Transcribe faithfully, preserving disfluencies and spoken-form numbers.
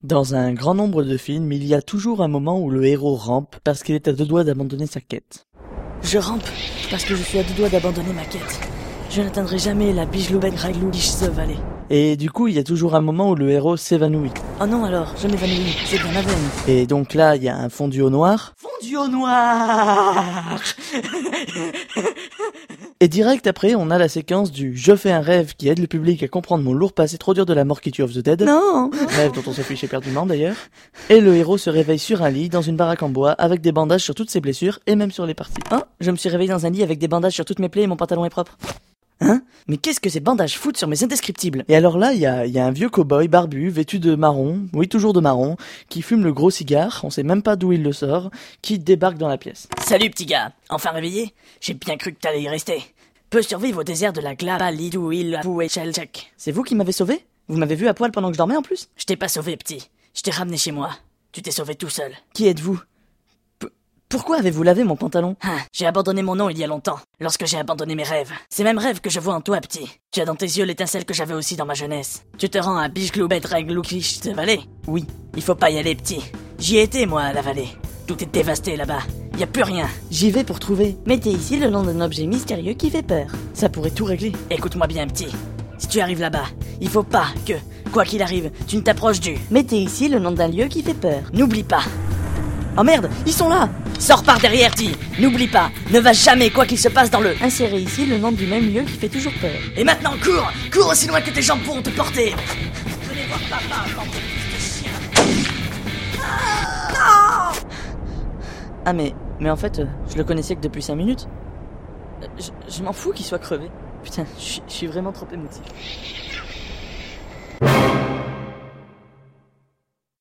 Dans un grand nombre de films, il y a toujours un moment où le héros rampe parce qu'il est à deux doigts d'abandonner sa quête. Je rampe parce que je suis à deux doigts d'abandonner ma quête. Je n'atteindrai jamais la Bijloubek Raglou Valley. Et du coup, il y a toujours un moment où le héros s'évanouit. Oh non alors, je m'évanouis, c'est bien ma veine. Et donc là, il y a un fondu au noir. Fondu au noir. Et direct après, on a la séquence du « Je fais un rêve » qui aide le public à comprendre mon lourd passé trop dur de la mort qui tue of the Dead. Non. Rêve dont on se fiche éperdument d'ailleurs. Et le héros se réveille sur un lit, dans une baraque en bois, avec des bandages sur toutes ses blessures, et même sur les parties. Oh, je me suis réveillé dans un lit avec des bandages sur toutes mes plaies et mon pantalon est propre. Hein? Mais qu'est-ce que ces bandages foutent sur mes indescriptibles? Et alors là, il y a, y a un vieux cow-boy barbu, vêtu de marron, oui toujours de marron, qui fume le gros cigare, on sait même pas d'où il le sort, qui débarque dans la pièce. Salut petit gars, enfin réveillé? J'ai bien cru que t'allais y rester. Peux survivre au désert de la Glapalidouilapouechelchek. C'est vous qui m'avez sauvé? Vous m'avez vu à poil pendant que je dormais en plus? Je t'ai pas sauvé petit, je t'ai ramené chez moi. Tu t'es sauvé tout seul. Qui êtes-vous? Pourquoi avez-vous lavé mon pantalon? Ah, j'ai abandonné mon nom il y a longtemps, lorsque j'ai abandonné mes rêves. Ces mêmes rêves que je vois en toi, petit. Tu as dans tes yeux l'étincelle que j'avais aussi dans ma jeunesse. Tu te rends à Bijloubet Raglou-Klicht Valley? Oui. Il faut pas y aller, petit. J'y ai été, moi, à la vallée. Tout est dévasté là-bas. Y a plus rien. J'y vais pour trouver. Mettez ici le nom d'un objet mystérieux qui fait peur. Ça pourrait tout régler. Écoute-moi bien, petit. Si tu arrives là-bas, il faut pas que, quoi qu'il arrive, tu ne t'approches du... Mettez ici le nom d'un lieu qui fait peur. N'oublie pas. Oh merde, ils sont là! Sors par derrière, Ti! N'oublie pas, ne va jamais quoi qu'il se passe dans le... Insérez ici le nom du même lieu qui fait toujours peur. Et maintenant, cours! Cours aussi loin que tes jambes pourront te porter! Venez voir papa, bande de fils de chien! Ah, ah mais, mais en fait, euh, je le connaissais que depuis cinq minutes. Euh, je je m'en fous qu'il soit crevé. Putain, je suis vraiment trop émotif.